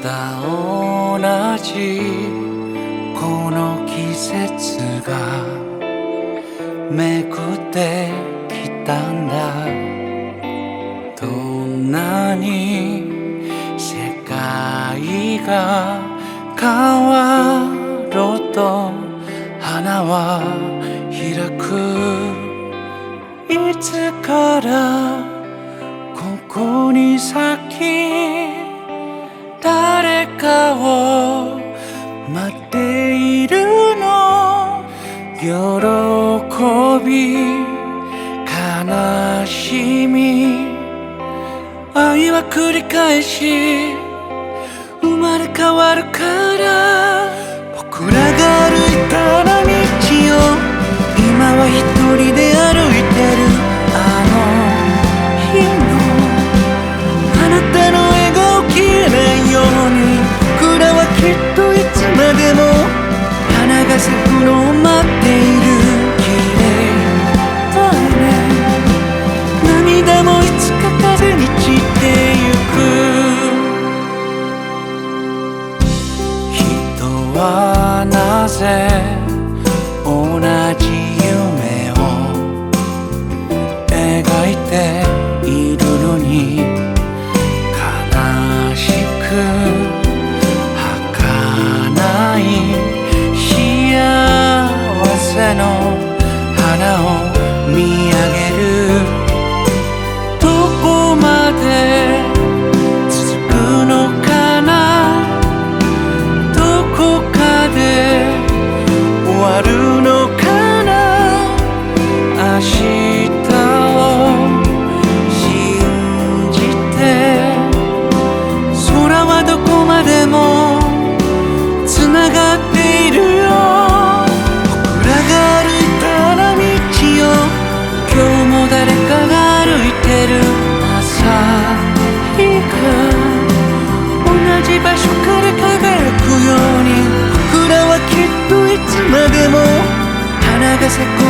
た同じこの季節がめくってきたんだ。どんなに世界が変わろうと花は開く。いつからここに咲き誰かを待っているの。喜び悲しみ愛は繰り返し生まれ変わるから。僕らが歩いた道を今は一人で歩いてる。あの日のあなたの笑顔消えないように僕らはきっといつまでも花が咲くのを待っている。綺麗だね。涙もいつか風に散ってゆく。人はなぜ同じ夢を描いているのに悲しく儚い幸せの花を見上げる。どこまで続くのかな。どこかで終わるのかな。明日を信じて空はどこまでもつながっているよ。僕らが歩いた道を今日も誰かが歩いてる。朝日が同じ場所から輝くように僕らはきっといつまでも花が咲く